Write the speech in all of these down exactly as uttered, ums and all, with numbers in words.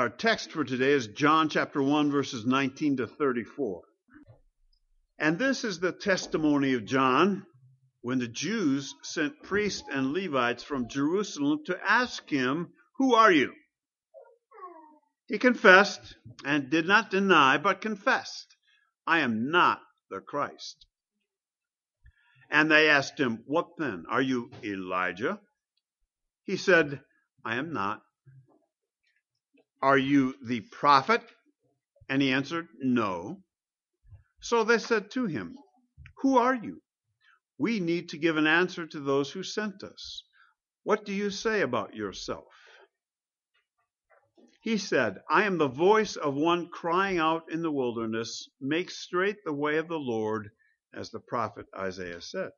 Our text for today is John chapter one, verses nineteen to thirty-four. And this is the testimony of John when the Jews sent priests and Levites from Jerusalem to ask him, "Who are you?" He confessed and did not deny, but confessed, "I am not the Christ." And they asked him, "What then? Are you Elijah?" He said, "I am not." "Are you the prophet?" And he answered, "No." So they said to him, "Who are you? We need to give an answer to those who sent us. What do you say about yourself?" He said, "I am the voice of one crying out in the wilderness, 'Make straight the way of the Lord,' as the prophet Isaiah said."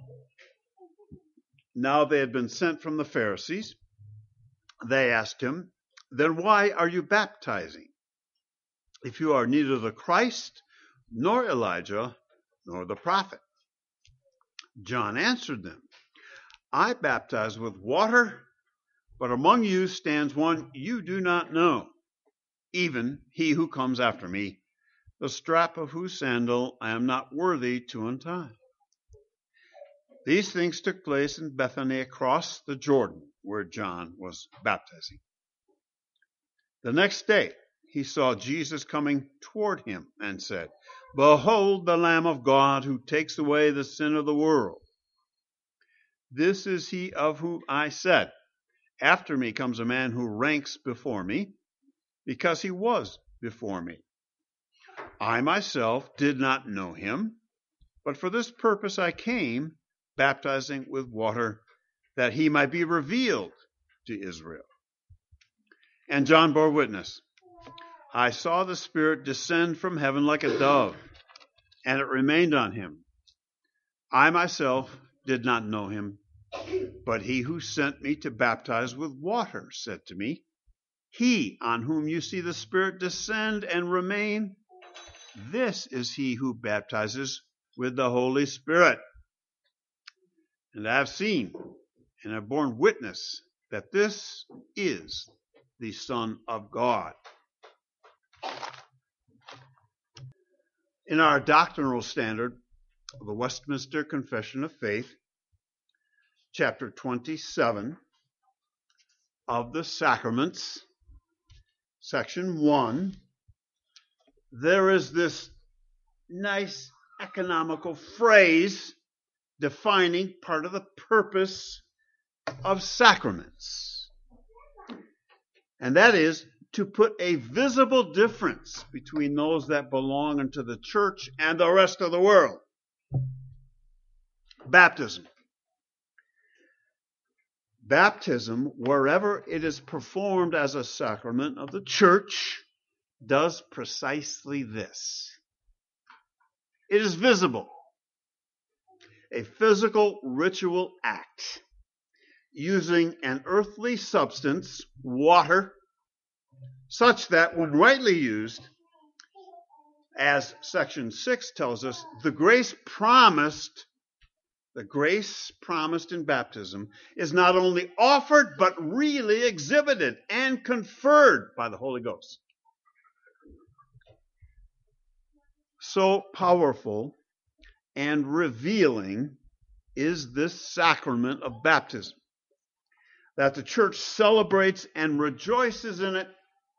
Now they had been sent from the Pharisees. They asked him, "Then why are you baptizing, if you are neither the Christ, nor Elijah, nor the prophet?" John answered them, "I baptize with water, but among you stands one you do not know, even he who comes after me, the strap of whose sandal I am not worthy to untie." These things took place in Bethany across the Jordan, where John was baptizing. The next day he saw Jesus coming toward him and said, "Behold the Lamb of God who takes away the sin of the world. This is he of whom I said, 'After me comes a man who ranks before me, because he was before me.' I myself did not know him, but for this purpose I came, baptizing with water, that he might be revealed to Israel." And John bore witness, "I saw the Spirit descend from heaven like a dove, and it remained on him. I myself did not know him, but he who sent me to baptize with water said to me, 'He on whom you see the Spirit descend and remain, this is he who baptizes with the Holy Spirit.' And I have seen and have borne witness that this is the Son of God." In our doctrinal standard of the Westminster Confession of Faith, chapter twenty-seven of the Sacraments, section one, there is this nice economical phrase defining part of the purpose of sacraments. And that is to put a visible difference between those that belong unto the church and the rest of the world. Baptism. Baptism, wherever it is performed as a sacrament of the church, does precisely this. It is visible. A physical ritual act using an earthly substance, water, such that when rightly used, as section six tells us, the grace promised, the grace promised in baptism is not only offered, but really exhibited and conferred by the Holy Ghost. So powerful and revealing is this sacrament of baptism that the church celebrates and rejoices in it,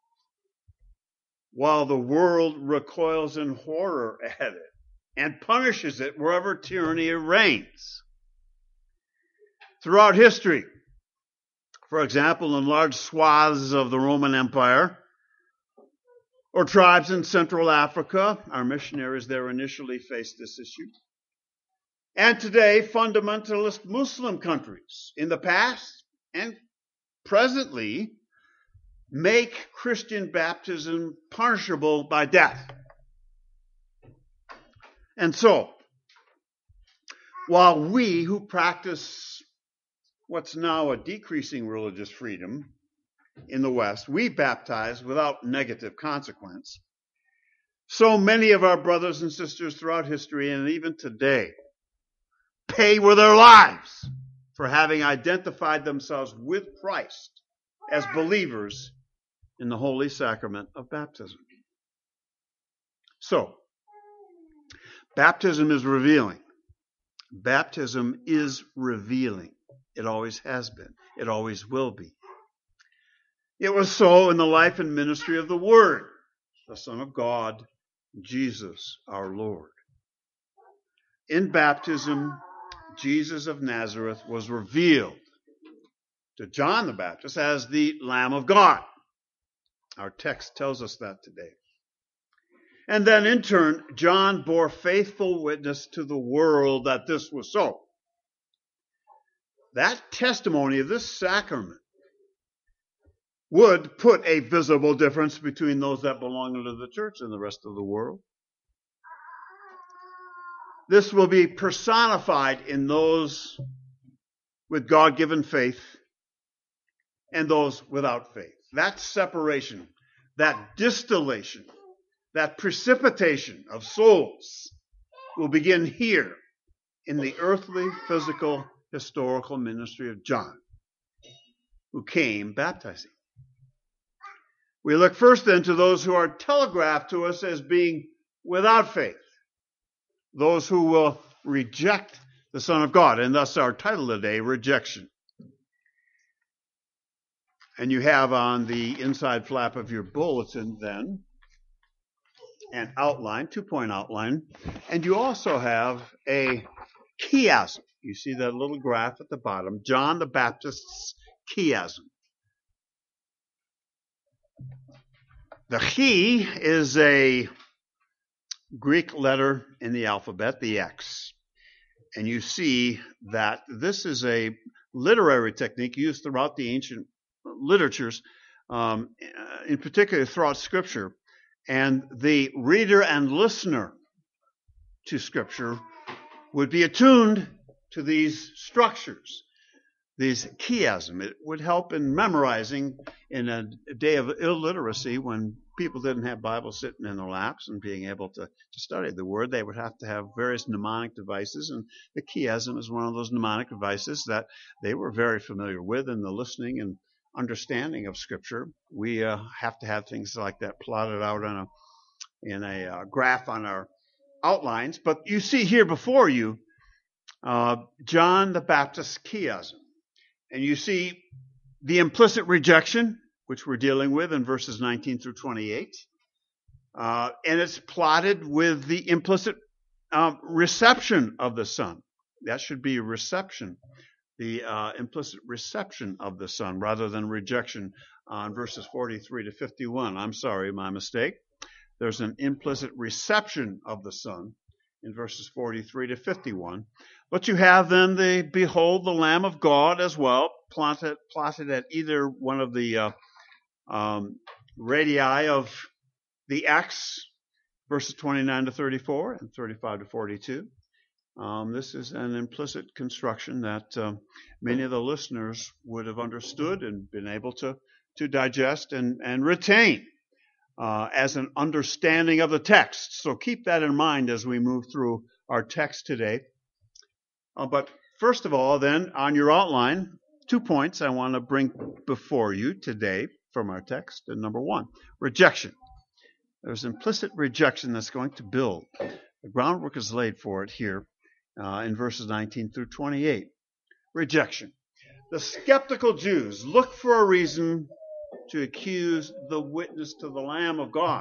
while the world recoils in horror at it and punishes it wherever tyranny reigns. Throughout history, for example, in large swaths of the Roman Empire, or tribes in Central Africa, our missionaries there initially faced this issue. And today, fundamentalist Muslim countries in the past and presently make Christian baptism punishable by death. And so, while we who practice what's now a decreasing religious freedom in the West, we baptize without negative consequence, so many of our brothers and sisters throughout history and even today pay with their lives for having identified themselves with Christ as believers in the holy sacrament of baptism. So, baptism is revealing. Baptism is revealing. It always has been. It always will be. It was so in the life and ministry of the Word, the Son of God, Jesus our Lord. In baptism, Jesus of Nazareth was revealed to John the Baptist as the Lamb of God. Our text tells us that today. And then in turn, John bore faithful witness to the world that this was so. That testimony of this sacrament would put a visible difference between those that belong to the church and the rest of the world. This will be personified in those with God-given faith and those without faith. That separation, that distillation, that precipitation of souls will begin here in the earthly, physical, historical ministry of John, who came baptizing. We look first then to those who are telegraphed to us as being without faith, those who will reject the Son of God, and thus our title today, Rejection. And you have on the inside flap of your bulletin then an outline, two-point outline, and you also have a chiasm. You see that little graph at the bottom, John the Baptist's chiasm. The chi is a Greek letter in the alphabet, the X. And you see that this is a literary technique used throughout the ancient literatures, um, in particular throughout Scripture. And the reader and listener to Scripture would be attuned to these structures, these chiasm. It would help in memorizing in a day of illiteracy when people didn't have Bibles sitting in their laps and being able to, to study the Word. They would have to have various mnemonic devices, and the chiasm is one of those mnemonic devices that they were very familiar with in the listening and understanding of Scripture. We uh, have to have things like that plotted out on a in a uh, graph on our outlines. But you see here before you uh, John the Baptist's chiasm. And you see the implicit rejection, which we're dealing with in verses nineteen through twenty-eight. Uh, and it's plotted with the implicit um, reception of the Son. That should be reception. The uh, implicit reception of the Son rather than rejection on verses forty-three to fifty-one. I'm sorry, my mistake. There's an implicit reception of the Son in verses forty-three to fifty-one. But you have then the behold the Lamb of God as well, plotted, plotted at either one of the uh, um, radii of the X, verses twenty-nine to thirty-four and thirty-five to forty-two. Um, this is an implicit construction that uh, many of the listeners would have understood and been able to, to digest and, and retain uh, as an understanding of the text. So keep that in mind as we move through our text today. Uh, but first of all, then, on your outline, two points I want to bring before you today from our text. And number one, rejection. There's implicit rejection that's going to build. The groundwork is laid for it here. Uh, in verses nineteen through twenty-eight. Rejection. The skeptical Jews look for a reason to accuse the witness to the Lamb of God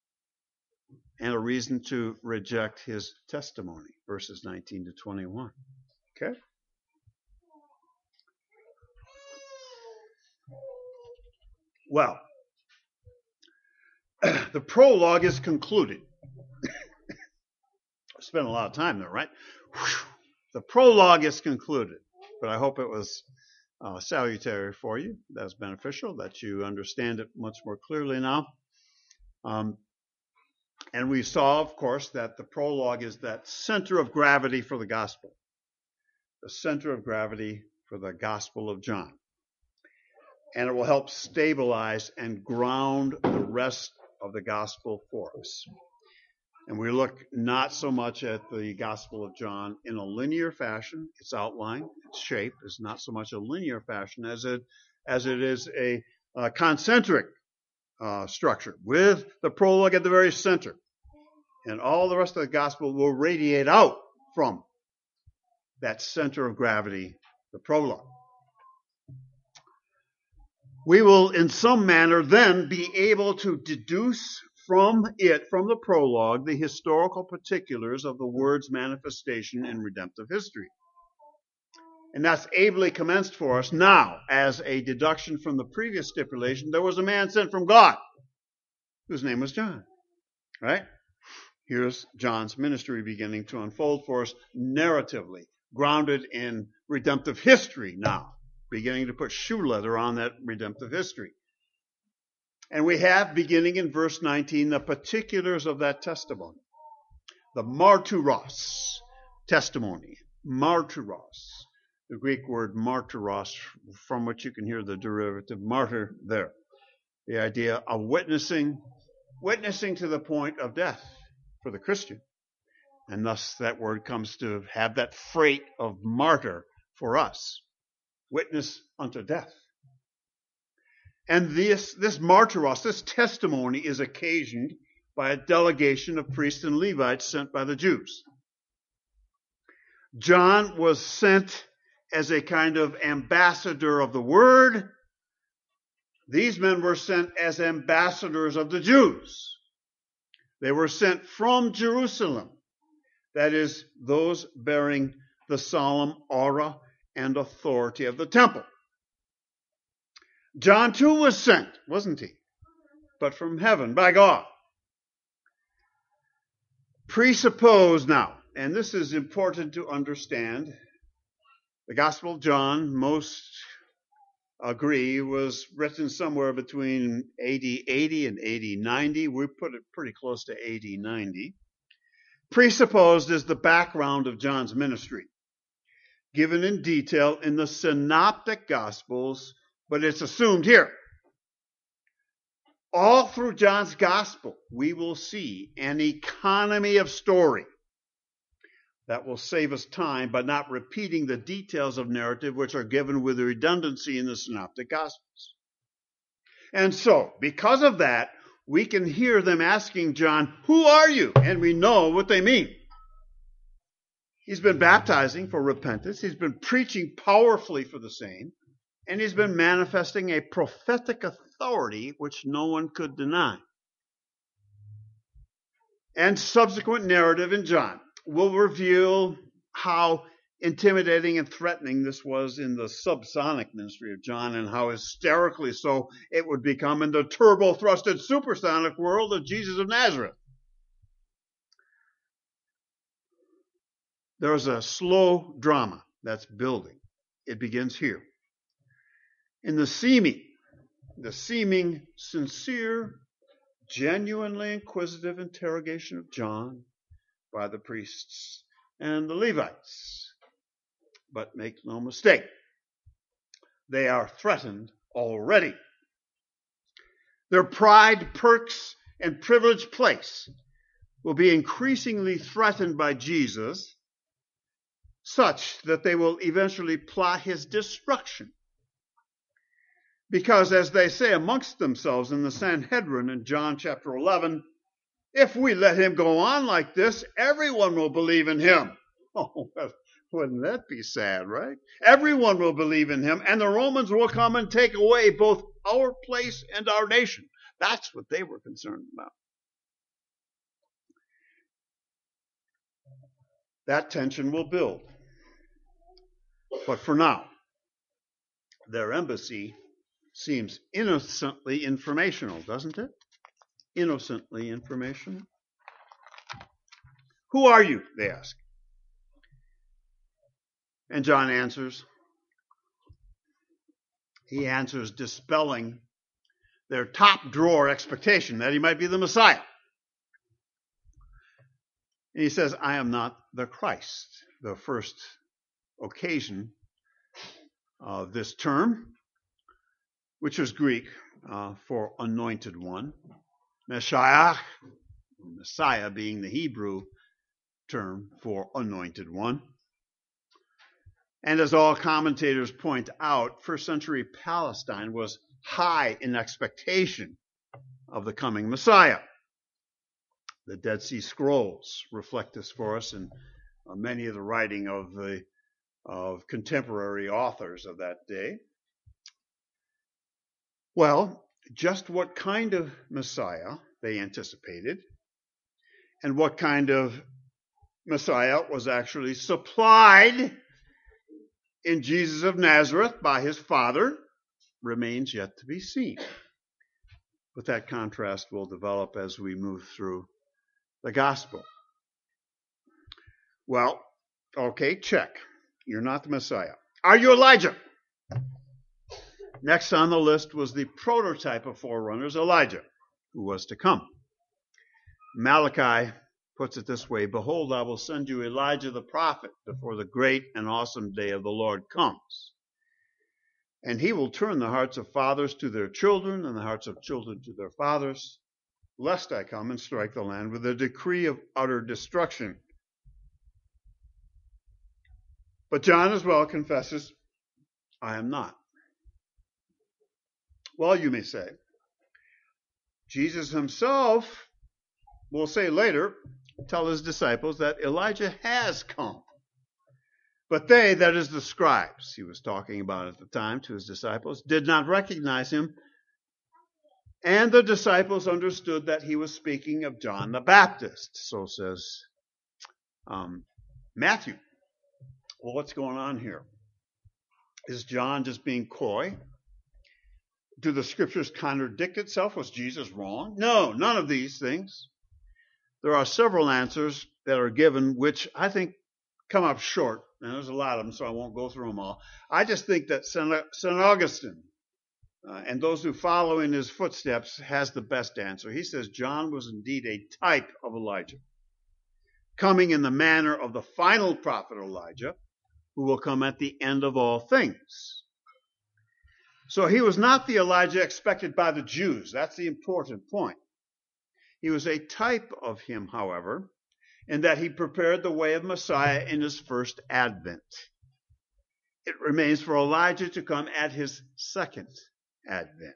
and a reason to reject his testimony. Verses nineteen to twenty-one. Okay? Well, the prologue is concluded. I spent a lot of time there, right? The prologue is concluded, but I hope it was uh, salutary for you. That's beneficial, that you understand it much more clearly now. Um, and we saw, of course, that the prologue is that center of gravity for the gospel, the center of gravity for the Gospel of John. And it will help stabilize and ground the rest of the gospel for us. And we look not so much at the Gospel of John in a linear fashion. Its outline, its shape is not so much a linear fashion as it as it is a, a concentric uh, structure, with the prologue at the very center. And all the rest of the gospel will radiate out from that center of gravity, the prologue. We will, in some manner, then be able to deduce from it, from the prologue, the historical particulars of the word's manifestation in redemptive history. And that's ably commenced for us now as a deduction from the previous stipulation. There was a man sent from God whose name was John. Right? Here's John's ministry beginning to unfold for us narratively, grounded in redemptive history now, beginning to put shoe leather on that redemptive history. And we have, beginning in verse nineteen, the particulars of that testimony. The martyros testimony. Martyros. The Greek word martyros, from which you can hear the derivative martyr there. The idea of witnessing, witnessing to the point of death for the Christian. And thus that word comes to have that freight of martyr for us. Witness unto death. And this, this martyros, this testimony, is occasioned by a delegation of priests and Levites sent by the Jews. John was sent as a kind of ambassador of the word. These men were sent as ambassadors of the Jews. They were sent from Jerusalem. That is, those bearing the solemn aura and authority of the temple. John too was sent, wasn't he? But from heaven, by God. Presuppose now, and this is important to understand, the Gospel of John, most agree, was written somewhere between A D eighty and A D ninety. We put it pretty close to A D ninety. Presupposed is the background of John's ministry, given in detail in the Synoptic Gospels, but it's assumed here. All through John's Gospel, we will see an economy of story that will save us time by not repeating the details of narrative which are given with redundancy in the Synoptic Gospels. And so, because of that, we can hear them asking John, "Who are you?" And we know what they mean. He's been baptizing for repentance. He's been preaching powerfully for the same. And he's been manifesting a prophetic authority which no one could deny. And subsequent narrative in John will reveal how intimidating and threatening this was in the subsonic ministry of John, and how hysterically so it would become in the turbo-thrusted supersonic world of Jesus of Nazareth. There's a slow drama that's building. It begins here. In the seeming, the seeming sincere, genuinely inquisitive interrogation of John by the priests and the Levites. But make no mistake, they are threatened already. Their pride, perks, and privileged place will be increasingly threatened by Jesus, such that they will eventually plot his destruction. Because, as they say amongst themselves in the Sanhedrin in John chapter eleven, if we let him go on like this, everyone will believe in him. Oh, wouldn't that be sad, right? Everyone will believe in him, and the Romans will come and take away both our place and our nation. That's what they were concerned about. That tension will build. But for now, their embassy seems innocently informational, doesn't it? Innocently informational. Who are you? They ask. And John answers. He answers dispelling their top drawer expectation that he might be the Messiah. And he says, I am not the Christ. The first occasion of this term, which is Greek uh, for anointed one. Messiah, Messiah being the Hebrew term for anointed one. And as all commentators point out, first century Palestine was high in expectation of the coming Messiah. The Dead Sea Scrolls reflect this for us in uh, many of the writing of the of contemporary authors of that day. Well, just what kind of Messiah they anticipated and what kind of Messiah was actually supplied in Jesus of Nazareth by his Father remains yet to be seen. But that contrast will develop as we move through the gospel. Well, okay, check. You're not the Messiah. Are you Elijah? Next on the list was the prototype of forerunners, Elijah, who was to come. Malachi puts it this way: behold, I will send you Elijah the prophet before the great and awesome day of the Lord comes. And he will turn the hearts of fathers to their children and the hearts of children to their fathers, lest I come and strike the land with a decree of utter destruction. But John as well confesses, I am not. Well, you may say, Jesus himself will say later, tell his disciples that Elijah has come. But they, that is the scribes, he was talking about at the time to his disciples, did not recognize him. And the disciples understood that he was speaking of John the Baptist. So says um, Matthew. Well, what's going on here? Is John just being coy? Do the scriptures contradict itself? Was Jesus wrong? No, none of these things. There are several answers that are given which I think come up short. And there's a lot of them, so I won't go through them all. I just think that Saint Augustine uh, and those who follow in his footsteps has the best answer. He says John was indeed a type of Elijah, coming in the manner of the final prophet Elijah, who will come at the end of all things. So he was not the Elijah expected by the Jews. That's the important point. He was a type of him, however, in that he prepared the way of Messiah in his first advent. It remains for Elijah to come at his second advent.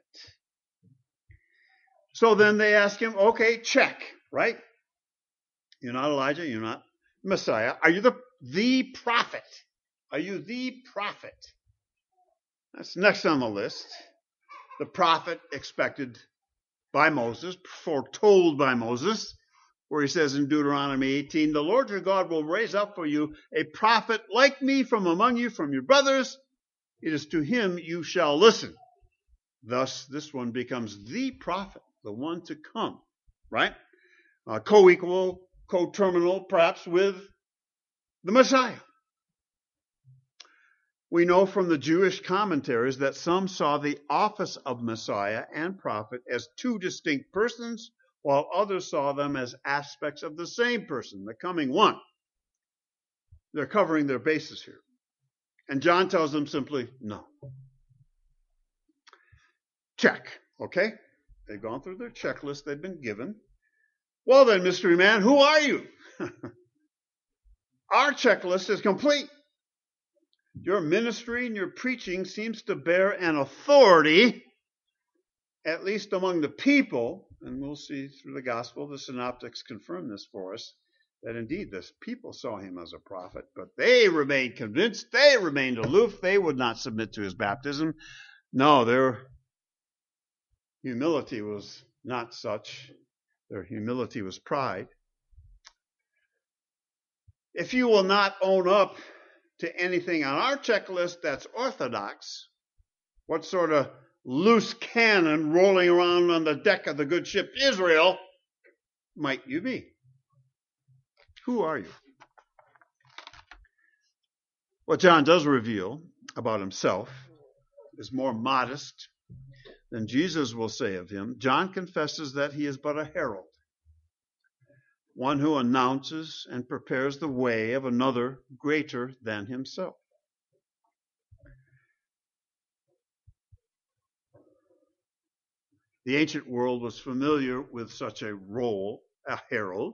So then they ask him, okay, check, right? You're not Elijah, you're not Messiah. Are you the, the prophet? Are you the prophet? That's next on the list. The prophet expected by Moses, foretold by Moses, where he says in Deuteronomy eighteen, the Lord your God will raise up for you a prophet like me from among you, from your brothers. It is to him you shall listen. Thus, this one becomes the prophet, the one to come, right? Uh, co-equal, co-terminal, perhaps, with the Messiah. We know from the Jewish commentaries that some saw the office of Messiah and prophet as two distinct persons, while others saw them as aspects of the same person, the coming one. They're covering their bases here. And John tells them simply, no. Check, okay? They've gone through their checklist they've been given. Well then, mystery man, who are you? Our checklist is complete. Your ministry and your preaching seems to bear an authority, at least among the people, and we'll see through the gospel, the synoptics confirm this for us, that indeed the people saw him as a prophet, but they remained convinced, they remained aloof, they would not submit to his baptism. No, their humility was not such. Their humility was pride. If you will not own up to anything on our checklist that's orthodox, what sort of loose cannon rolling around on the deck of the good ship Israel might you be? Who are you? What John does reveal about himself is more modest than Jesus will say of him. John confesses that he is but a herald, one who announces and prepares the way of another greater than himself. The ancient world was familiar with such a role, a herald.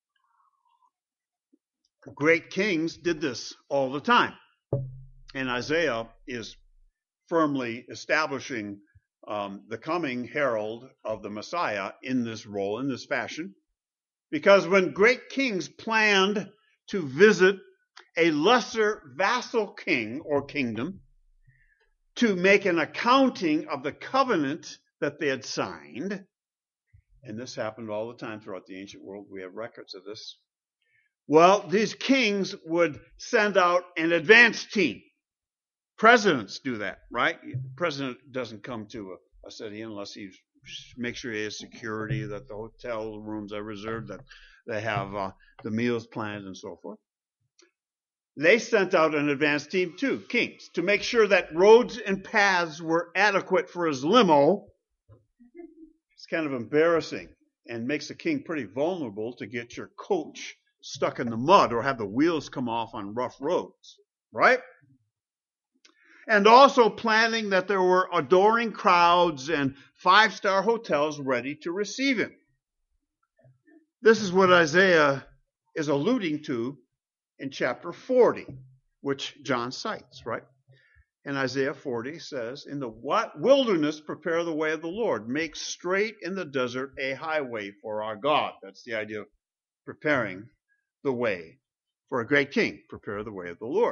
Great kings did this all the time. And Isaiah is firmly establishing um, the coming herald of the Messiah in this role, in this fashion. Because when great kings planned to visit a lesser vassal king or kingdom to make an accounting of the covenant that they had signed, and this happened all the time throughout the ancient world, we have records of this. Well, these kings would send out an advance team. Presidents do that, right? The president doesn't come to a, a city unless he makes sure he has security, that the hotel rooms are reserved, that they have uh, the meals planned and so forth. They sent out an advance team too, kings, to make sure that roads and paths were adequate for his limo. It's kind of embarrassing and makes a king pretty vulnerable to get your coach stuck in the mud or have the wheels come off on rough roads, right? And also planning that there were adoring crowds and five-star hotels ready to receive him. This is what Isaiah is alluding to in chapter forty, which John cites, right? And Isaiah forty says, in the wilderness prepare the way of the Lord. Make straight in the desert a highway for our God. That's the idea of preparing the way for a great king. Prepare the way of the Lord.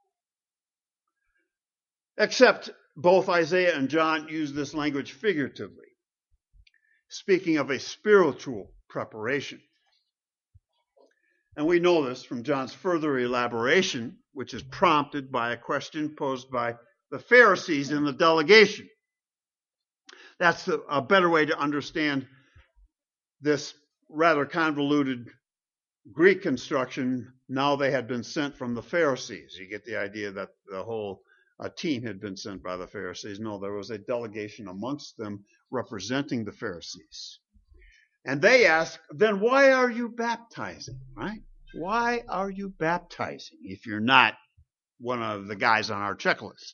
Except both Isaiah and John use this language figuratively, speaking of a spiritual preparation. And we know this from John's further elaboration, which is prompted by a question posed by the Pharisees in the delegation. That's the, a better way to understand this rather convoluted Greek construction. Now they had been sent from the Pharisees. You get the idea that the whole uh, team had been sent by the Pharisees. No, there was a delegation amongst them representing the Pharisees. And they ask, then why are you baptizing, right? Why are you baptizing if you're not one of the guys on our checklist?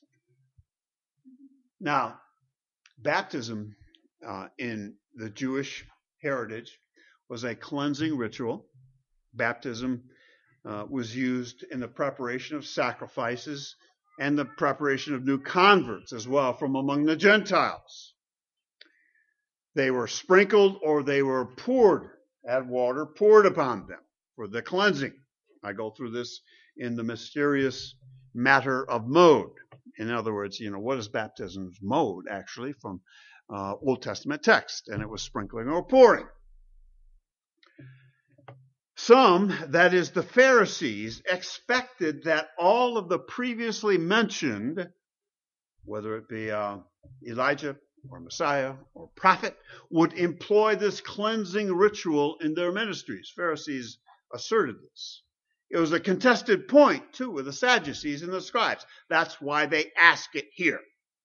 Now, baptism uh, in the Jewish heritage was a cleansing ritual. Baptism uh, was used in the preparation of sacrifices and the preparation of new converts as well from among the Gentiles. They were sprinkled or they were poured, add water, poured upon them for the cleansing. I go through this in the mysterious matter of mode. In other words, you know, what is baptism's mode actually from uh, Old Testament text? And it was sprinkling or pouring. Some, that is the Pharisees, expected that all of the previously mentioned, whether it be uh, Elijah or Messiah or prophet, would employ this cleansing ritual in their ministries. Pharisees asserted this. It was a contested point, too, with the Sadducees and the scribes. That's why they ask it here.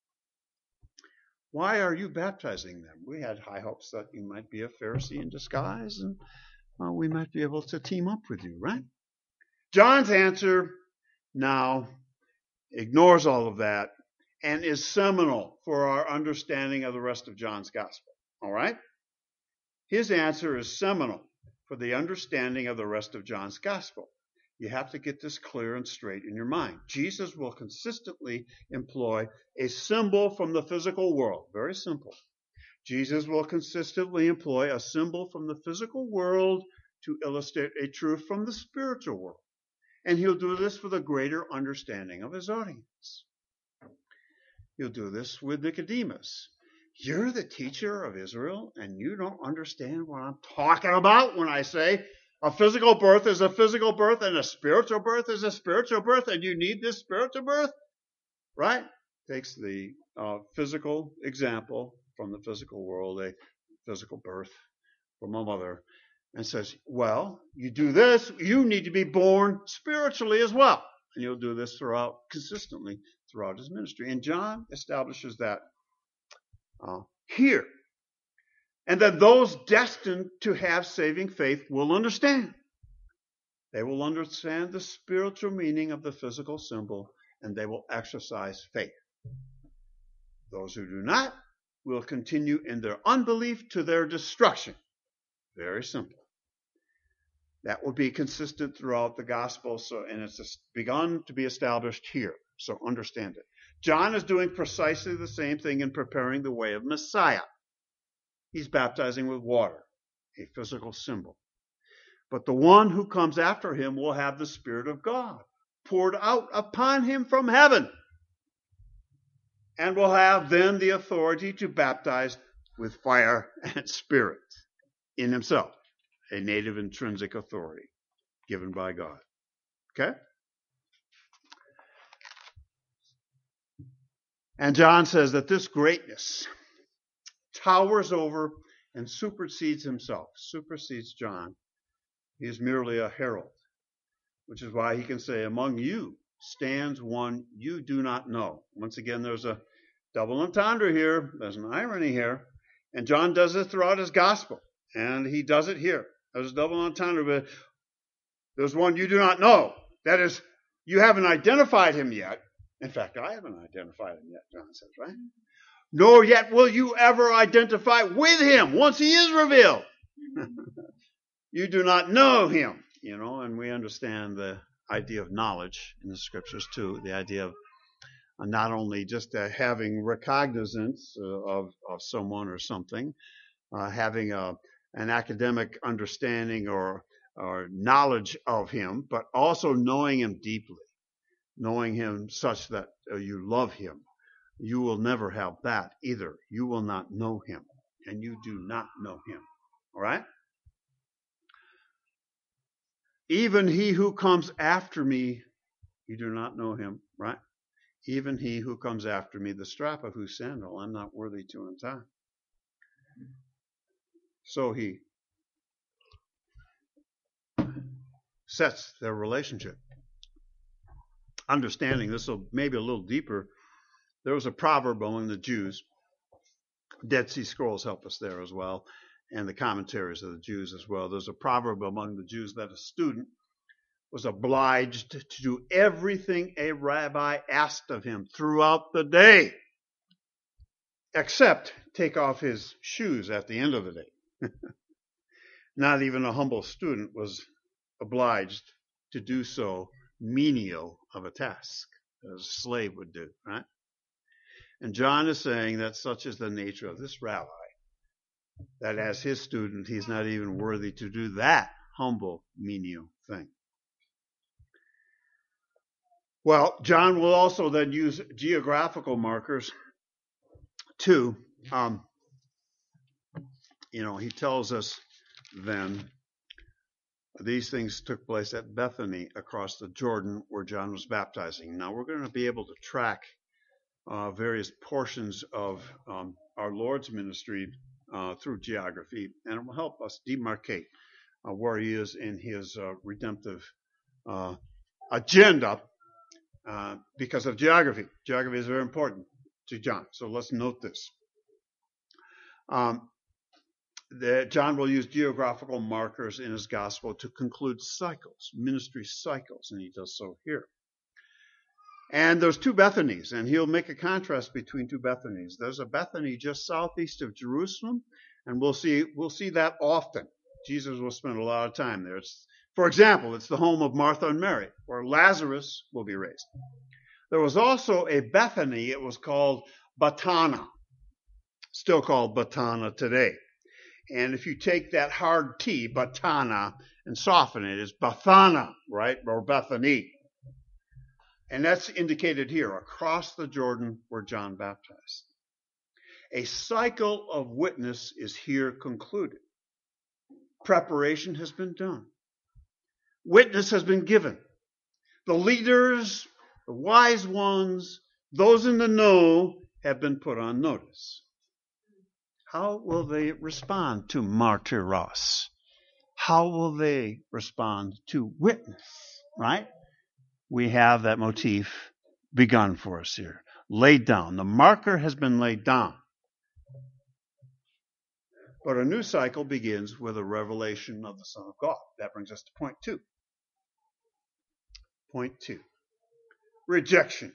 Why are you baptizing them? We had high hopes that you might be a Pharisee in disguise, and well, we might be able to team up with you, right? John's answer now ignores all of that and is seminal for our understanding of the rest of John's gospel. All right? His answer is seminal for the understanding of the rest of John's gospel. You have to get this clear and straight in your mind. Jesus will consistently employ a symbol from the physical world. Very simple. Jesus will consistently employ a symbol from the physical world to illustrate a truth from the spiritual world. And he'll do this for the greater understanding of his audience. He'll do this with Nicodemus. You're the teacher of Israel, and you don't understand what I'm talking about when I say a physical birth is a physical birth and a spiritual birth is a spiritual birth, and you need this spiritual birth? Right? Takes the uh, physical example from the physical world, a physical birth from a mother, and says, well, you do this, you need to be born spiritually as well. And you'll do this throughout, consistently throughout his ministry. And John establishes that uh, here. And that those destined to have saving faith will understand. They will understand the spiritual meaning of the physical symbol, and they will exercise faith. Those who do not will continue in their unbelief to their destruction. Very simple. That will be consistent throughout the gospel, so and it's begun to be established here. So understand it. John is doing precisely the same thing in preparing the way of Messiah. He's baptizing with water, a physical symbol. But the one who comes after him will have the Spirit of God poured out upon him from heaven, and will have then the authority to baptize with fire and spirit in himself, a native intrinsic authority given by God. Okay? And John says that this greatness towers over and supersedes himself, supersedes John. He is merely a herald, which is why he can say, among you stands one you do not know. Once again, there's a double entendre here. There's an irony here. And John does it throughout his gospel. And he does it here. There's a double entendre, but there's one you do not know. That is, you haven't identified him yet. In fact, I haven't identified him yet, John says, right? Nor yet will you ever identify with him once he is revealed. You do not know him, you know, and we understand the idea of knowledge in the scriptures too, the idea of not only just uh, having recognizance uh, of, of someone or something, uh, having a, an academic understanding or, or knowledge of him, but also knowing him deeply, knowing him such that uh, you love him. You will never have that either. You will not know him, and you do not know him. All right? Even he who comes after me, you do not know him, right? Even he who comes after me, the strap of whose sandal I'm not worthy to untie. So he sets their relationship. Understanding this will maybe a little deeper, there was a proverb among the Jews. Dead Sea Scrolls help us there as well, and the commentaries of the Jews as well. There's a proverb among the Jews that a student was obliged to do everything a rabbi asked of him throughout the day, except take off his shoes at the end of the day. Not even a humble student was obliged to do so menial of a task, as a slave would do, right? And John is saying that such is the nature of this rabbi, that as his student, he's not even worthy to do that humble, menial thing. Well, John will also then use geographical markers too. Um, you know, he tells us then these things took place at Bethany across the Jordan where John was baptizing. Now we're going to be able to track uh, various portions of um, our Lord's ministry uh, through geography, and it will help us demarcate uh, where he is in his uh, redemptive uh, agenda. Uh, because of geography. Geography is very important to John. So let's note this. Um, the, John will use geographical markers in his gospel to conclude cycles, ministry cycles, and he does so here. And there's two Bethanys, and he'll make a contrast between two Bethanys. There's a Bethany just southeast of Jerusalem, and we'll see we'll see that often. Jesus will spend a lot of time there. It's For example, it's the home of Martha and Mary, where Lazarus will be raised. There was also a Bethany. It was called Batana, still called Batana today. And if you take that hard T, Batana, and soften it, it's Bathana, right, or Bethany. And that's indicated here, across the Jordan where John baptized. A cycle of witness is here concluded. Preparation has been done. Witness has been given. The leaders, the wise ones, those in the know have been put on notice. How will they respond to martyros? How will they respond to witness? Right? We have that motif begun for us here. Laid down. The marker has been laid down. But a new cycle begins with a revelation of the Son of God. That brings us to point two. Point two. Rejection.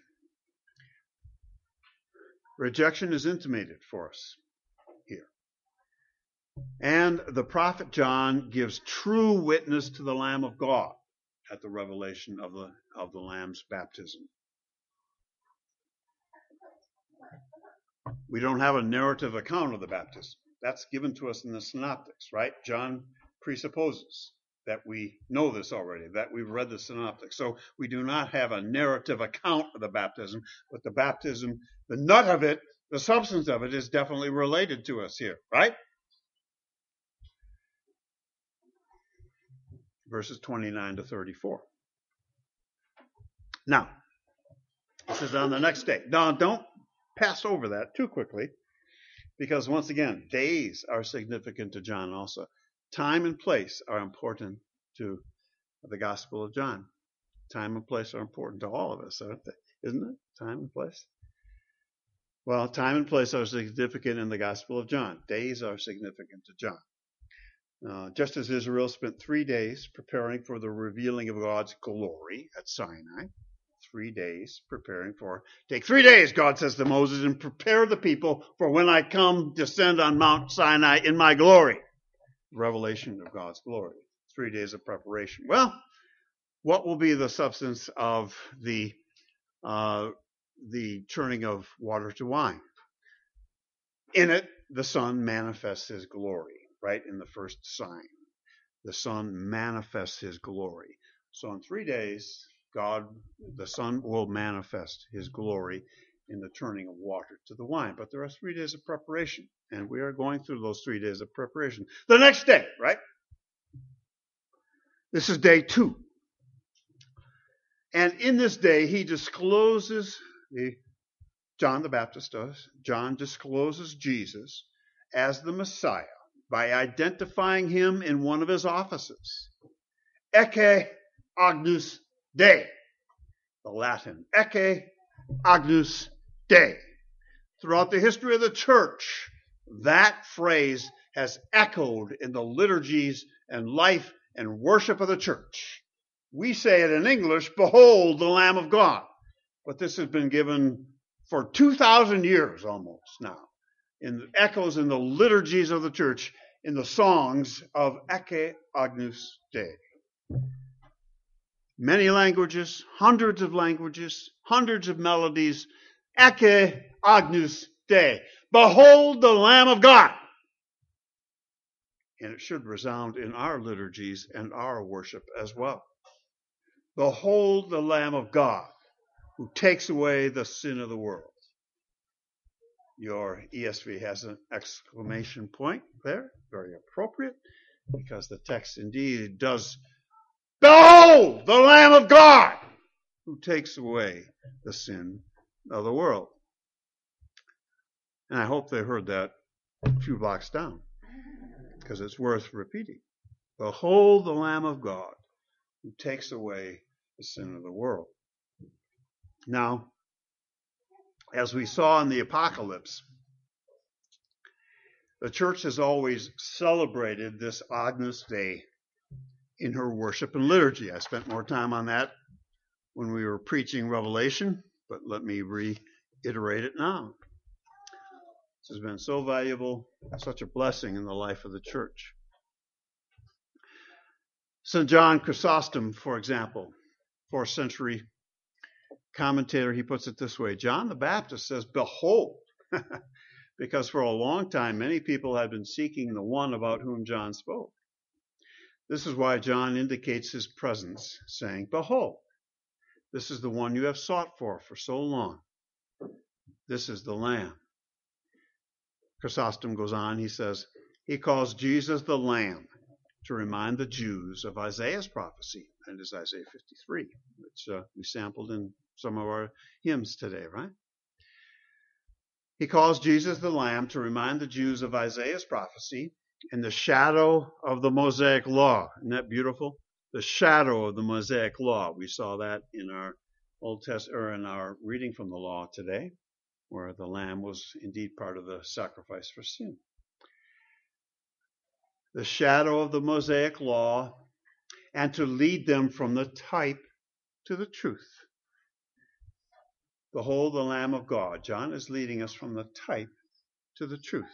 Rejection is intimated for us here. And the prophet John gives true witness to the Lamb of God at the revelation of the, of the Lamb's baptism. We don't have a narrative account of the baptism. That's given to us in the synoptics, right? John presupposes that we know this already, that we've read the synoptics. So we do not have a narrative account of the baptism, but the baptism, the nut of it, the substance of it is definitely related to us here, right? Verses twenty-nine to thirty-four. Now, this is on the next day. Now, don't pass over that too quickly, because once again, days are significant to John also. Time and place are important to the Gospel of John. Time and place are important to all of us, aren't they? Isn't it? Time and place. Well, time and place are significant in the Gospel of John. Days are significant to John. Uh, just as Israel spent three days preparing for the revealing of God's glory at Sinai, three days preparing for, take three days, God says to Moses, and prepare the people for when I come descend on Mount Sinai in my glory. Revelation of God's glory. Three days of preparation. Well, what will be the substance of the uh, the turning of water to wine? In it, the Son manifests his glory, right? In the first sign. The Son manifests his glory. So in three days, God, the Son, will manifest his glory in the turning of water to the wine. But there are three days of preparation, and we are going through those three days of preparation. The next day, right? This is day two. And in this day, he discloses, the, John the Baptist does, John discloses Jesus as the Messiah by identifying him in one of his offices. Ecce Agnus Dei, the Latin. Ecce Agnus Dei. Throughout the history of the church, that phrase has echoed in the liturgies and life and worship of the church. We say it in English, behold the Lamb of God. But this has been given for two thousand years almost now, in echoes in the liturgies of the church, in the songs of Ecce Agnus Dei. Many languages, hundreds of languages, hundreds of melodies. Ecce Agnus Dei. Behold the Lamb of God. And it should resound in our liturgies and our worship as well. Behold the Lamb of God who takes away the sin of the world. Your E S V has an exclamation point there, very appropriate, because the text indeed does, behold the Lamb of God who takes away the sin of the world. And I hope they heard that a few blocks down, because it's worth repeating. Behold the Lamb of God who takes away the sin of the world. Now, as we saw in the Apocalypse, the church has always celebrated this Agnus Dei in her worship and liturgy. I spent more time on that when we were preaching Revelation, but let me reiterate it now. This has been so valuable, such a blessing in the life of the church. Saint John Chrysostom, for example, fourth century commentator, he puts it this way. John the Baptist says, behold, because for a long time many people had been seeking the one about whom John spoke. This is why John indicates his presence, saying, behold, this is the one you have sought for for so long. This is the Lamb. Chrysostom goes on, he says, he calls Jesus the Lamb to remind the Jews of Isaiah's prophecy. And it's Isaiah fifty-three, which uh, we sampled in some of our hymns today, right? He calls Jesus the Lamb to remind the Jews of Isaiah's prophecy in the shadow of the Mosaic Law. Isn't that beautiful? The shadow of the Mosaic Law. We saw that in our Old Testament, or in our reading from the Law today, where the Lamb was indeed part of the sacrifice for sin. The shadow of the Mosaic Law, and to lead them from the type to the truth. Behold the Lamb of God. John is leading us from the type to the truth.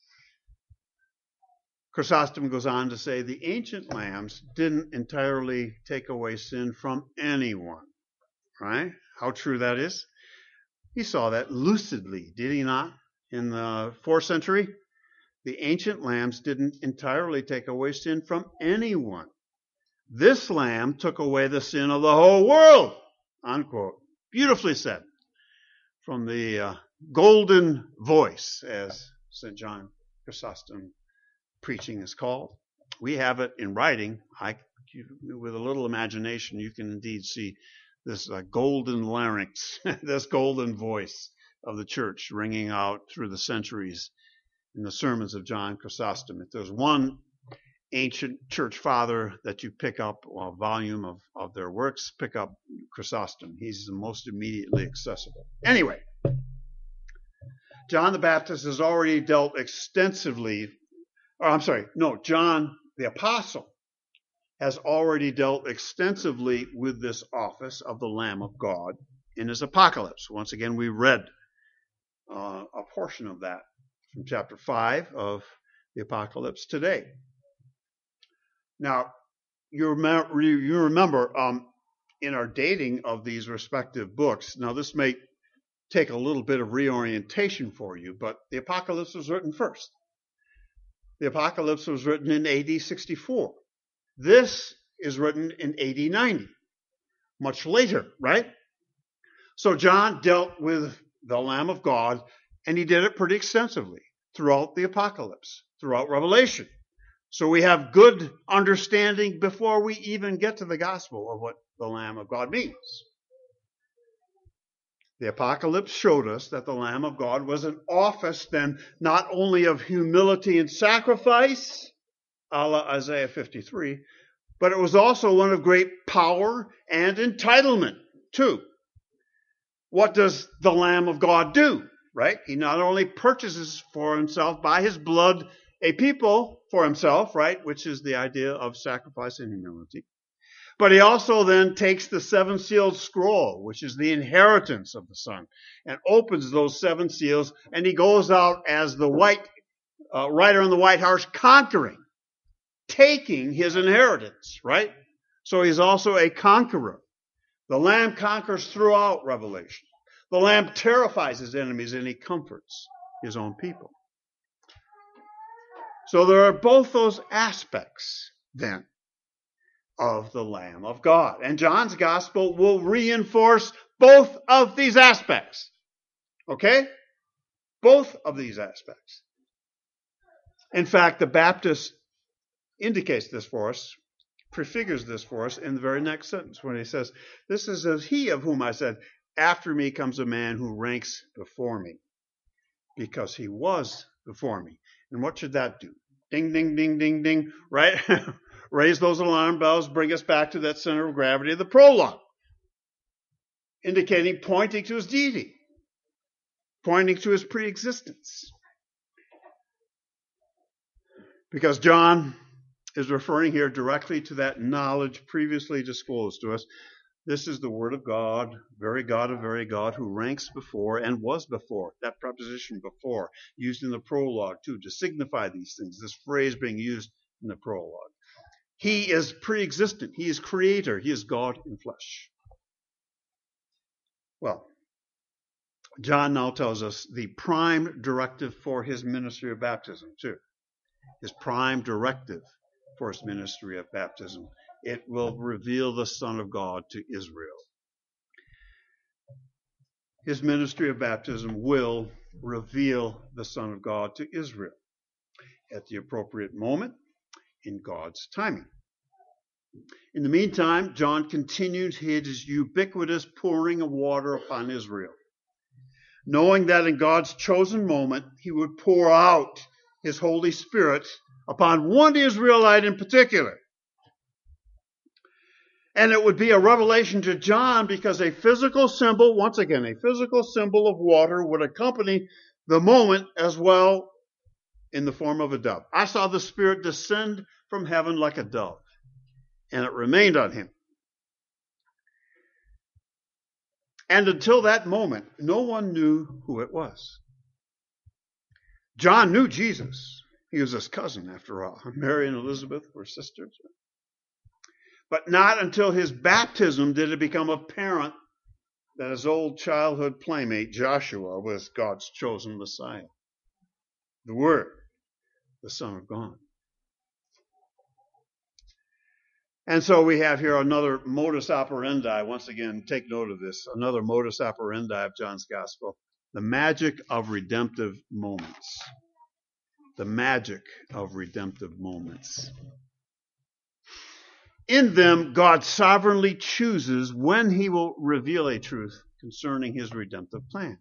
Chrysostom goes on to say the ancient lambs didn't entirely take away sin from anyone. Right? How true that is. He saw that lucidly, did he not? in the fourth century, the ancient lambs didn't entirely take away sin from anyone. This lamb took away the sin of the whole world, unquote. Beautifully said. From the uh, golden voice, as Saint John Chrysostom preaching is called. We have it in writing. I, you, with a little imagination, you can indeed see this uh, golden larynx, this golden voice of the church ringing out through the centuries in the sermons of John Chrysostom. If there's one ancient church father that you pick up, a volume of, of their works, pick up Chrysostom. He's the most immediately accessible. Anyway, John the Baptist has already dealt extensively, or I'm sorry, no, John the Apostle has already dealt extensively with this office of the Lamb of God in his Apocalypse. Once again, we read uh, a portion of that from chapter five of the Apocalypse today. Now, you remember, you remember um, in our dating of these respective books, now this may take a little bit of reorientation for you, but the Apocalypse was written first. The Apocalypse was written in A D sixty-four. This is written in A D ninety, much later, right? So John dealt with the Lamb of God, and he did it pretty extensively throughout the Apocalypse, throughout Revelation. So we have good understanding before we even get to the gospel of what the Lamb of God means. The Apocalypse showed us that the Lamb of God was an office then not only of humility and sacrifice, a la Isaiah fifty-three, but it was also one of great power and entitlement too. What does the Lamb of God do? Right? He not only purchases for himself by his blood a people for himself, right, which is the idea of sacrifice and humility. But he also then takes the seven-sealed scroll, which is the inheritance of the Son, and opens those seven seals, and he goes out as the white uh, rider on the white horse, conquering, taking his inheritance, right? So he's also a conqueror. The Lamb conquers throughout Revelation. The Lamb terrifies his enemies, and he comforts his own people. So there are both those aspects, then, of the Lamb of God. And John's Gospel will reinforce both of these aspects. Okay? Both of these aspects. In fact, the Baptist indicates this for us, prefigures this for us in the very next sentence when he says, "This is as he of whom I said, after me comes a man who ranks before me, because he was before me." And what should that do? Ding, ding, ding, ding, ding, right? Raise those alarm bells, bring us back to that center of gravity of the prologue, indicating, pointing to his deity, pointing to his preexistence. Because John is referring here directly to that knowledge previously disclosed to us. This is the Word of God, very God of very God, who ranks before and was before. That preposition before, used in the prologue too, to signify these things. This phrase being used in the prologue. He is pre-existent. He is creator. He is God in flesh. Well, John now tells us the prime directive for his ministry of baptism too. His prime directive for his ministry of baptism. It will reveal the Son of God to Israel. His ministry of baptism will reveal the Son of God to Israel at the appropriate moment in God's timing. In the meantime, John continued his ubiquitous pouring of water upon Israel, knowing that in God's chosen moment he would pour out his Holy Spirit upon one Israelite in particular. And it would be a revelation to John because a physical symbol, once again, a physical symbol of water would accompany the moment as well in the form of a dove. I saw the Spirit descend from heaven like a dove, and it remained on him. And until that moment, no one knew who it was. John knew Jesus. He was his cousin, after all. Mary and Elizabeth were sisters. But not until his baptism did it become apparent that his old childhood playmate, Joshua, was God's chosen Messiah. the Word, the Son of God. And so we have here another modus operandi. Once again, take note of this. Another modus operandi of John's Gospel. The magic of redemptive moments. The magic of redemptive moments. In them, God sovereignly chooses when he will reveal a truth concerning his redemptive plan.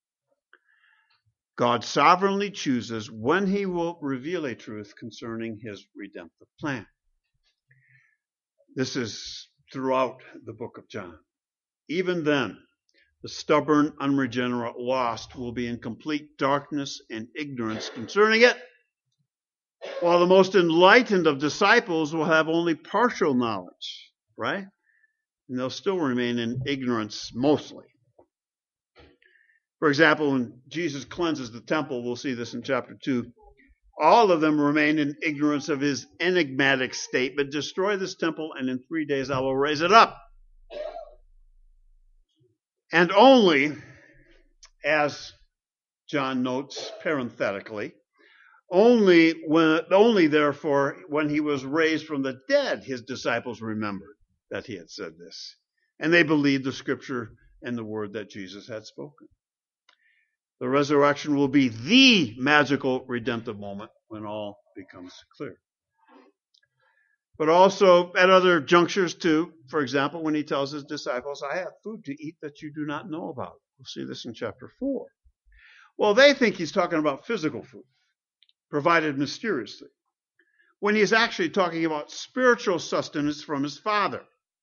God sovereignly chooses when he will reveal a truth concerning his redemptive plan. This is throughout the book of John. Even then, the stubborn, unregenerate, lost will be in complete darkness and ignorance concerning it, while the most enlightened of disciples will have only partial knowledge, right? And they'll still remain in ignorance mostly. For example, when Jesus cleanses the temple, we'll see this in chapter two, all of them remain in ignorance of his enigmatic statement, destroy this temple and in three days I will raise it up. And only, as John notes parenthetically, only when, only therefore when he was raised from the dead, his disciples remembered that he had said this. And they believed the scripture and the word that Jesus had spoken. The resurrection will be the magical redemptive moment when all becomes clear. But also at other junctures too, for example, when he tells his disciples, I have food to eat that you do not know about. We'll see this in chapter four. Well, they think he's talking about physical food, provided mysteriously, when he's actually talking about spiritual sustenance from his Father.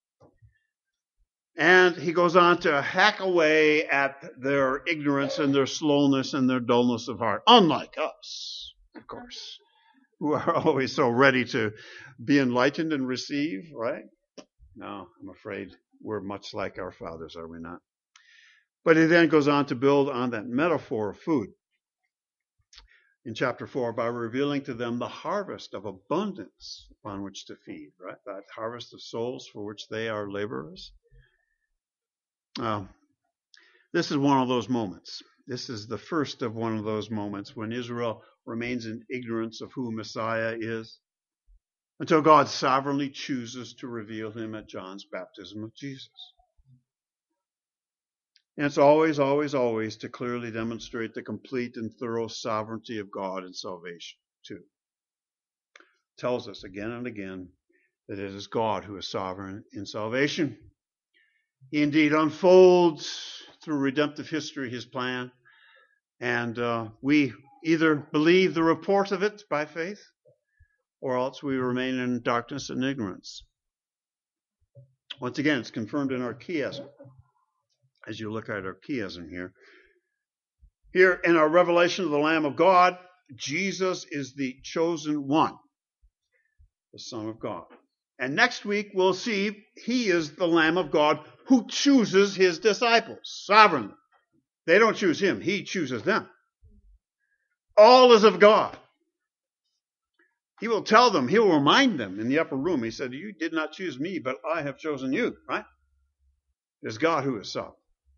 And he goes on to hack away at their ignorance and their slowness and their dullness of heart, unlike us, of course, who are always so ready to be enlightened and receive, right? No, I'm afraid we're much like our fathers, are we not? But he then goes on to build on that metaphor of food in chapter four by revealing to them the harvest of abundance upon which to feed, right? That harvest of souls for which they are laborers. Uh, this is one of those moments. This is the first of one of those moments when Israel remains in ignorance of who Messiah is until God sovereignly chooses to reveal him at John's baptism of Jesus. And it's always, always, always to clearly demonstrate the complete and thorough sovereignty of God in salvation, too. It tells us again and again that it is God who is sovereign in salvation. He indeed unfolds through redemptive history his plan, and uh, we either believe the report of it by faith, or else we remain in darkness and ignorance. Once again, it's confirmed in our chiasm, as you look at our chiasm here. Here in our revelation of the Lamb of God, Jesus is the chosen one, the Son of God. And next week we'll see he is the Lamb of God who chooses his disciples sovereignly. They don't choose him, he chooses them. All is of God. He will tell them, he will remind them in the upper room. He said, you did not choose me, but I have chosen you, right? It is God who is sovereign.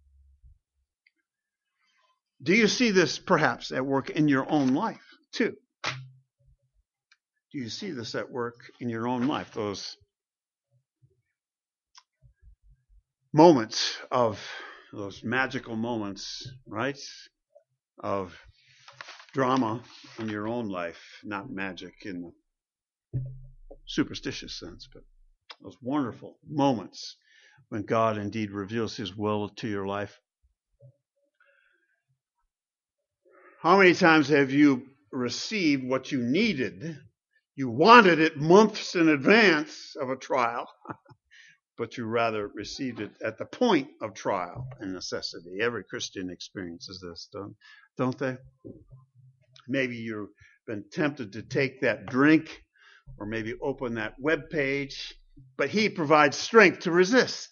Do you see this perhaps at work in your own life too? Do you see this at work in your own life? Those moments of, those magical moments, right? Of drama in your own life, not magic in the superstitious sense, but those wonderful moments when God indeed reveals his will to your life. How many times have you received what you needed? You wanted it months in advance of a trial, but you rather received it at the point of trial and necessity. Every Christian experiences this, don't, don't they? Maybe you've been tempted to take that drink or maybe open that web page, but he provides strength to resist.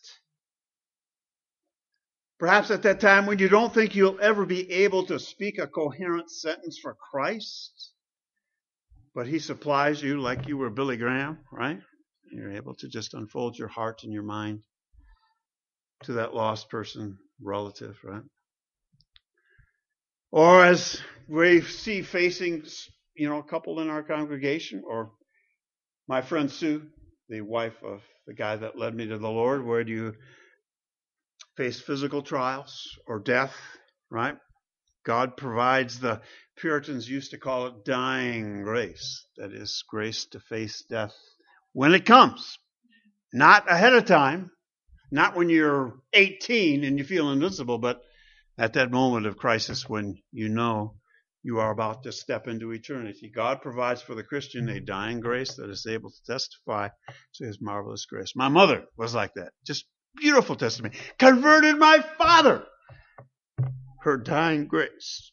Perhaps at that time when you don't think you'll ever be able to speak a coherent sentence for Christ, but he supplies you like you were Billy Graham, right? You're able to just unfold your heart and your mind to that lost person, relative, right? Or as we see facing, you know, a couple in our congregation, or my friend Sue, the wife of the guy that led me to the Lord, where do you face physical trials or death, right? God provides, the Puritans used to call it dying grace. That is, grace to face death when it comes. Not ahead of time, not when you're eighteen and you feel invincible, but at that moment of crisis when you know you are about to step into eternity. God provides for the Christian a dying grace that is able to testify to his marvelous grace. My mother was like that. Just beautiful testimony. Converted my father. Her dying grace.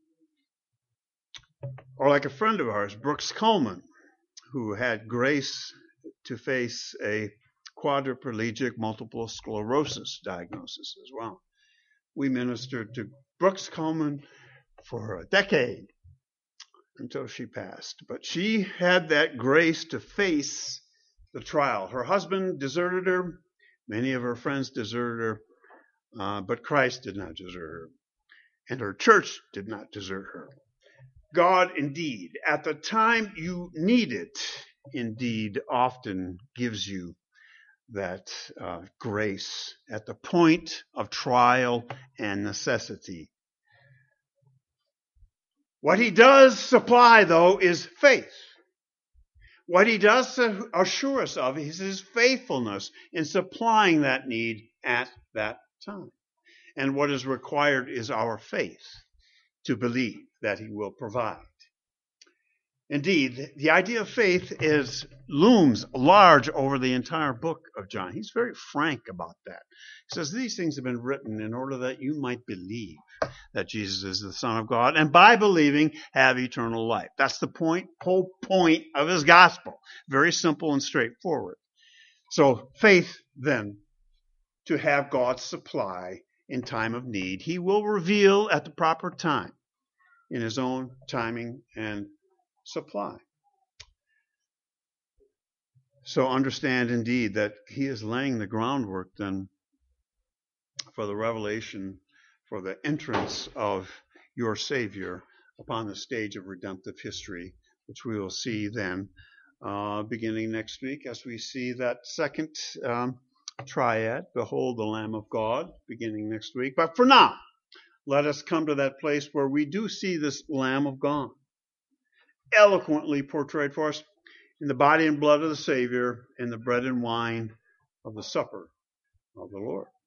Or like a friend of ours, Brooks Coleman, who had grace to face a quadriplegic multiple sclerosis diagnosis as well. We ministered to Brooks Coleman for a decade until she passed. But she had that grace to face the trial. Her husband deserted her. Many of her friends deserted her. Uh, but Christ did not desert her. And her church did not desert her. God indeed, at the time you need it, indeed often gives you that uh, grace at the point of trial and necessity. What he does supply, though, is faith. What he does assure us of is his faithfulness in supplying that need at that time. And what is required is our faith to believe that he will provide. Indeed, the idea of faith is looms large over the entire book of John. He's very frank about that. He says these things have been written in order that you might believe that Jesus is the Son of God, and by believing have eternal life. That's the point, whole point of his gospel. Very simple and straightforward. So faith, then, to have God's supply in time of need. He will reveal at the proper time in his own timing and supply. So understand indeed that he is laying the groundwork then for the revelation, for the entrance of your Savior upon the stage of redemptive history, which we will see then uh, beginning next week as we see that second um, triad, behold the Lamb of God, beginning next week. But for now, let us come to that place where we do see this Lamb of God eloquently portrayed for us in the body and blood of the Savior and the bread and wine of the supper of the Lord.